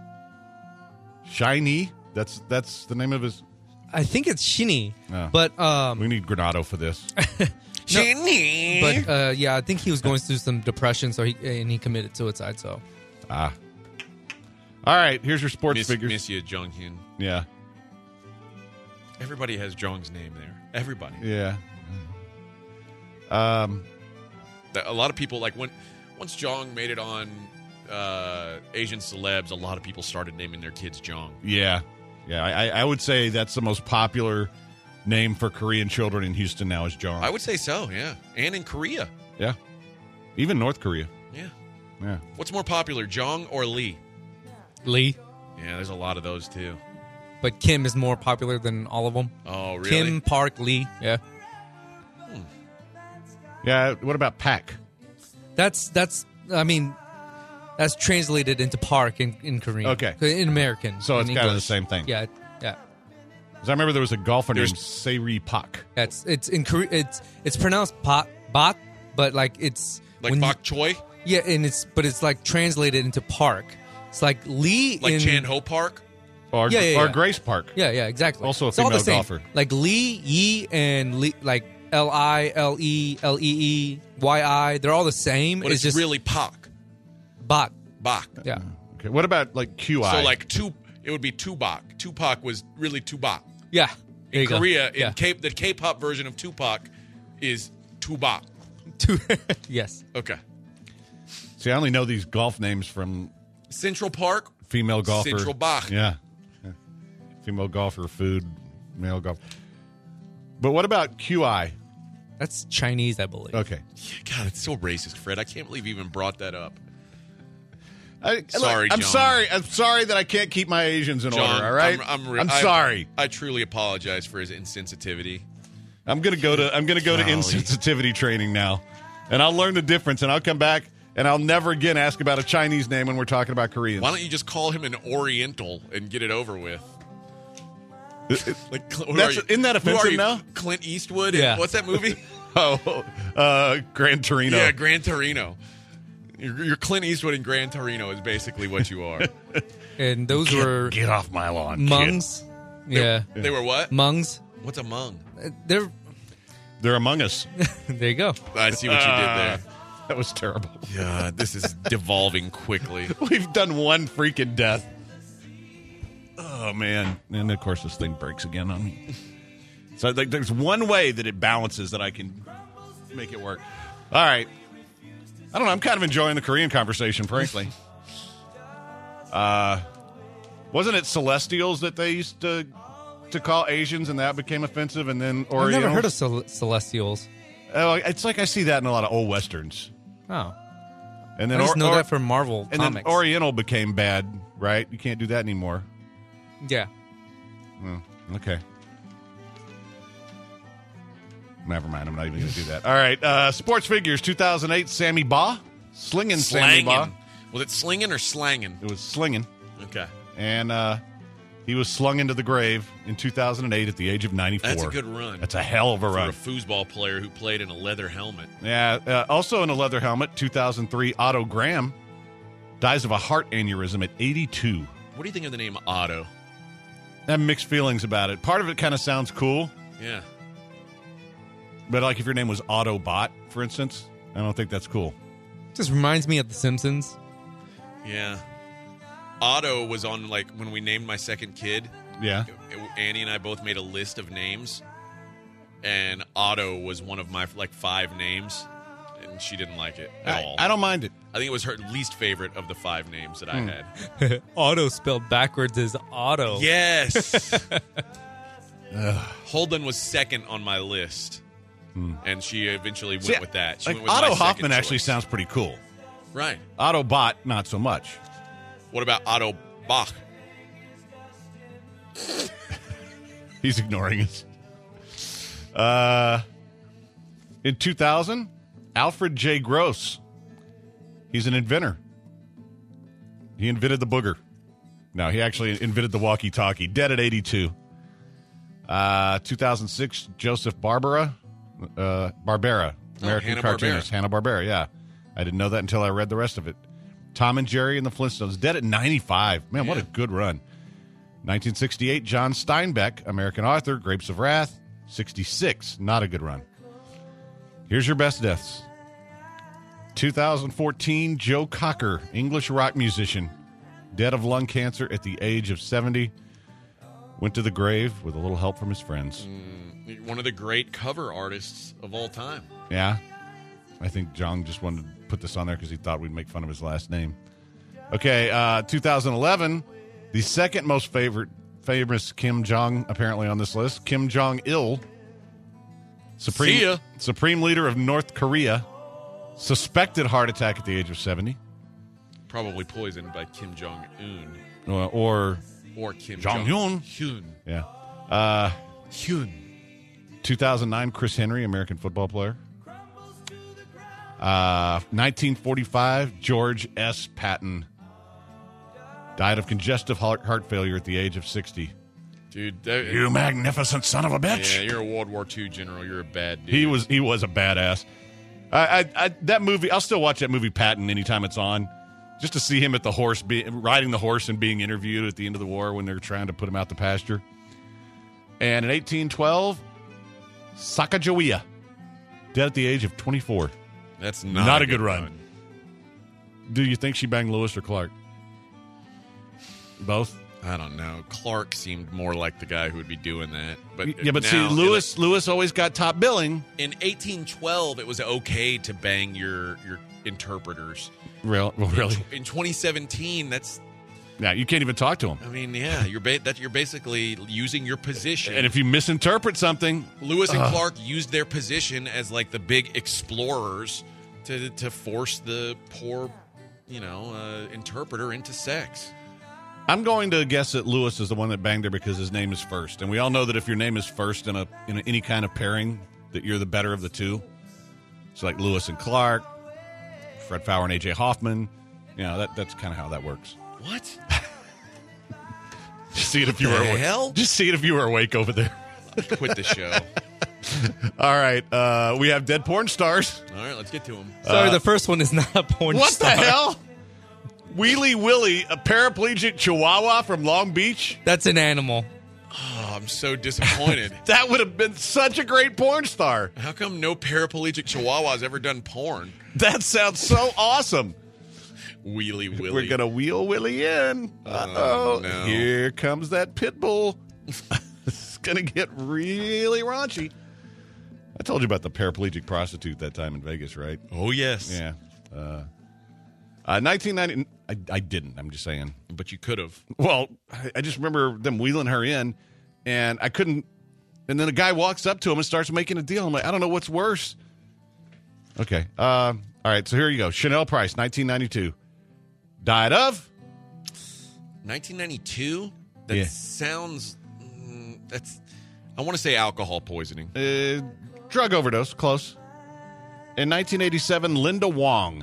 Shiny. That's that's the name of his.
I think it's Shinny,
Oh.
but um,
We need Granado for this.
Jenny.
but uh, yeah, I think he was going through some depression, so he and he committed suicide. So
Ah. All right, here's your sports
miss,
figures.
miss you, Jung Hyun.
Yeah.
Everybody has Jong's name there. Everybody.
Yeah. Um.
That- A lot of people, like, when once Jong made it on uh, Asian Celebs, a lot of people started naming their kids Jong.
Yeah. Yeah. I, I would say that's the most popular name for Korean children in Houston now is John.
I would say so, yeah. And in Korea.
Yeah. Even North Korea.
Yeah.
Yeah.
What's more popular, Jong or Lee?
Lee,
Yeah, there's a lot of those, too.
but Kim is more popular than all of them.
Oh, really?
Kim, Park, Lee. Yeah,
Yeah. What about Pac?
that's that's. I mean, that's translated into Park in, in Korean.
Okay.
in American.
So it's
in
kind of the
English.
same thing.
Yeah, yeah.
'Cause I remember there was a golfer
There's-
named Seri Pak.
That's it's in Korea. It's it's pronounced Bak, Bak, but like it's
Like
when you-
Bok Choy?
yeah, and it's but it's like translated into Park. It's like Lee
Like
in
Chan Ho Park?
Or,
Yeah, yeah,
or
yeah.
Grace Park.
Yeah, yeah, exactly.
Also a
It's all the
female
same.
golfer.
Like Lee, Yi, and Lee, like L I, L E, L E E, Y I. They're all the same.
But it's,
just
really Pak.
Bak.
Bak.
Yeah.
Okay. What about like Q I?
So, like, two, it would be Tupac. Tupac was really Tupac.
Yeah. There
In
you go.
Korea, in
yeah.
K, the K-pop version of Tupac is Tupac.
Two- yes.
Okay.
See, I only know these golf names from
Central Park,
female golfer.
Central Bach.
Yeah. Yeah. Female golfer, food, male golf. But what about Q I?
That's Chinese, I believe.
Okay.
God, it's so racist, Fred. I can't believe you even brought that up.
I,
Sorry,
look, I'm
John.
sorry. I'm sorry that I can't keep my Asians in
John,
order. All right.
I'm, I'm, re-
I'm
I-
sorry.
I truly apologize for his insensitivity.
I'm gonna go to I'm gonna go to
Golly.
insensitivity training now, and I'll learn the difference, and I'll come back, and I'll never again ask about a Chinese name when we're talking about Koreans.
Why don't you just call him an Oriental and get it over with? Like, who
That's-
are you?
isn't that
Who are
offensive
you?
now?
Clint Eastwood? in-
Yeah.
What's that movie?
Oh, uh, Gran Torino.
Yeah, Gran Torino. You're, you're Clint Eastwood in Gran Torino is basically what you are.
And those were
Get off my lawn, kid.
Mungs. Yeah.
They were what?
Mungs.
What's a Hmong?
Uh, They're
They're among us.
there you go.
I see what you did there.
That was terrible.
Yeah, this is devolving quickly.
We've done one freaking death. Oh man! And of course, this thing breaks again on me. So like, there's one way that it balances that I can make it work. All right. I don't know. I'm kind of enjoying the Korean conversation, frankly. uh, wasn't it Celestials that they used to to call Asians, and that became offensive, and then
I've
Orientals?
never heard of cel- Celestials.
Oh, it's like I see that in a lot of old westerns.
Oh.
And
I
then
just
or-
know
or-
that from Marvel
and
comics.
then Oriental became bad, right? You can't do that anymore.
yeah.
Oh, okay. Never mind. I'm not even going to do that. All right. Uh, sports figures, two thousand eight, Sammy Baugh. Slinging Sammy Baugh.
Slanging. Was it slinging or slanging?
It was slinging.
Okay.
And uh, he was slung into the grave in two thousand eight at the age of ninety-four.
That's a good run.
That's a hell of a
For
run.
a foosball player who played in a leather helmet.
Yeah. Uh, also in a leather helmet, two thousand three, Otto Graham dies of a heart aneurysm at eighty-two.
What do you think of the name Otto?
I have mixed feelings about it. Part of it kind of sounds cool,
Yeah.
but like if your name was Autobot, for instance, I don't think that's cool.
Just reminds me of The Simpsons.
Yeah. Otto was on, like, when we named my second kid,
Yeah.
Annie and I both made a list of names, and Otto was one of my, like, five names. and she didn't like it at
I,
all.
I don't mind it.
I think it was her least favorite of the five names that I
Hmm.
had.
Auto spelled backwards is auto.
Yes. Holden was second on my list, and she eventually went
See,
with that. She
like,
went with
Otto
my second
Hoffman actually
choice.
sounds pretty cool.
Right.
Otto Bot, not so much.
What about Otto Bach?
He's ignoring us. Uh, in two thousand, Alfred J. Gross. He's an inventor. He invented the booger. No, he actually invented the walkie-talkie. Dead at eighty-two. Uh, two thousand six, Joseph Barbera. Uh, Barbera. American
Hanna-Barbera.
cartoonist. Hanna-Barbera, yeah. I didn't know that until I read the rest of it. Tom and Jerry and the Flintstones. Dead at ninety-five. Man, what a
Yeah.
good run. nineteen sixty-eight, John Steinbeck, American author, Grapes of Wrath. sixty-six, not a good run. Here's your best deaths. two thousand fourteen, Joe Cocker, English rock musician, dead of lung cancer at the age of seventy. Went to the grave with a little help from his friends.
One of the great cover artists of all time.
Yeah. I think John just wanted to put this on there because he thought we'd make fun of his last name. Okay, uh, two thousand eleven, the second most favorite famous Kim Jong apparently on this list, Kim Jong Il, supreme
See ya.
supreme leader of North Korea, suspected heart attack at the age of seventy,
Probably poisoned by Kim Jong Un
uh, or
or Kim
Jong-un.
Hyun.
yeah, uh,
Hyun.
two thousand nine, Chris Henry, American football player. Uh, nineteen forty-five, George S. Patton died of congestive heart, heart failure at the age of sixty.
Dude, that,
You magnificent son of a bitch!
yeah, you're a World War Two general. You're a bad dude.
He was he was a badass. I, I, I that movie. I'll still watch that movie Patton anytime it's on, just to see him at the horse, be, riding the horse and being interviewed at the end of the war when they're trying to put him out the pasture. And in eighteen twelve, Sacagawea, dead at the age of twenty-four.
That's not,
Not a good run. Do you think she banged Lewis or Clark? Both.
I don't know. Clark seemed more like the guy who would be doing that. But
Yeah, but see,
now-
Lewis Lewis always got top billing.
in eighteen twelve, it was okay to bang your your interpreters.
Real, well, really?
In twenty seventeen, that's
Yeah, you can't even talk to him.
I mean, yeah, you're ba- that you're basically using your position.
And if you misinterpret something,
Lewis and
Ugh.
Clark used their position as like the big explorers to to force the poor, you know, uh, interpreter into sex.
I'm going to guess that Lewis is the one that banged her because his name is first, and we all know that if your name is first in a in a, any kind of pairing, that you're the better of the two. So like Lewis and Clark, Fred Fowler and A J Hoffman, you know that that's kind of how that works.
What?
Just see it if you
the
were awake.
hell?
Just see it if you were awake over there.
Quit the show.
All right, uh, we have dead porn stars.
All right, let's get to him.
Sorry, the first one is not a porn
What
star.
the hell? Wheelie Willie, a paraplegic Chihuahua from Long Beach.
That's an animal.
Oh, I'm so disappointed.
That would have been such a great porn star.
How come no paraplegic Chihuahua's ever done porn?
That sounds so awesome.
Wheelie Willie.
We're going to wheel Willie in. Uh-oh.
Oh, no.
Here comes that pit bull. It's going to get really raunchy. I told you about the paraplegic prostitute that time in Vegas, right?
Oh, yes.
Yeah. Uh, uh, nineteen ninety. I, I didn't. I'm just saying.
But you could have.
Well, I, I just remember them wheeling her in, and I couldn't. And then a guy walks up to him and starts making a deal. I'm like, I don't know what's worse. Okay. Uh, all right. So here you go. Chanel Price, nineteen ninety-two. Died of?
nineteen ninety-two? That
Yeah.
sounds. Mm, that's. I want to say alcohol poisoning.
Uh, drug overdose. Close. In nineteen eighty-seven, Linda Wong.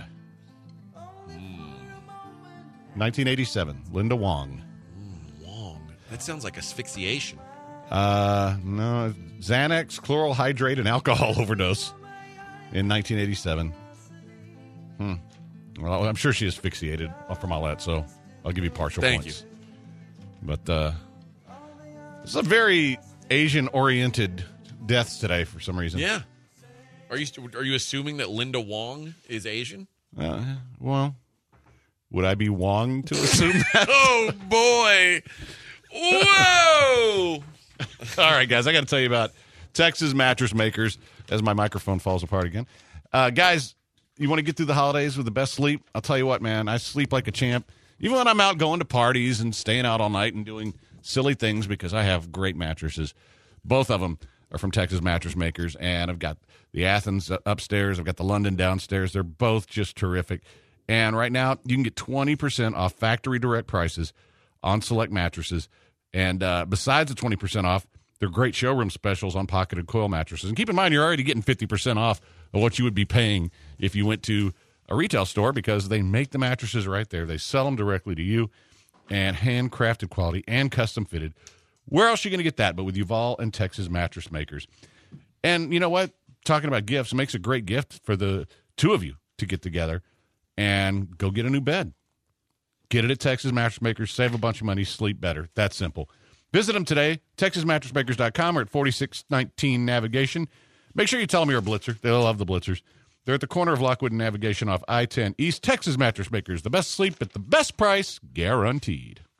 nineteen eighty-seven, Linda Wong.
Wong. That sounds like asphyxiation.
Uh, no, Xanax, chloral hydrate, and alcohol overdose in nineteen eighty-seven. Hmm. Well, I'm sure she asphyxiated from all that, so I'll give you partial
Thank
points. But uh, this is a very Asian-oriented deaths today for some reason.
Yeah. Are you are you assuming that Linda Wong is Asian?
Uh, well, would I be Wong to assume that?
Oh boy! Whoa!
All right, guys, I got to tell you about Texas mattress makers as my microphone falls apart again. Uh, guys, you want to get through the holidays with the best sleep? I'll tell you what, man, I sleep like a champ. Even when I'm out going to parties and staying out all night and doing silly things because I have great mattresses. Both of them are from Texas Mattress Makers, and I've got the Athens upstairs. I've got the London downstairs. They're both just terrific. And right now, you can get twenty percent off factory direct prices on select mattresses. And uh, besides the twenty percent off, they're great showroom specials on pocketed coil mattresses. And keep in mind, you're already getting fifty percent off of what you would be paying if you went to a retail store because they make the mattresses right there. They sell them directly to you, and handcrafted quality and custom fitted. Where else are you going to get that but with Uval and Texas Mattress Makers? And you know what? Talking about gifts, it makes a great gift for the two of you to get together and go get a new bed. Get it at Texas Mattress Makers. Save a bunch of money. Sleep better. That's simple. Visit them today, texas mattress makers dot com or at forty-six nineteen Navigation. Make sure you tell them you're a Blitzer. They'll love the Blitzers. They're at the corner of Lockwood and Navigation off I ten East. Texas Mattress Makers. The best sleep at the best price, guaranteed.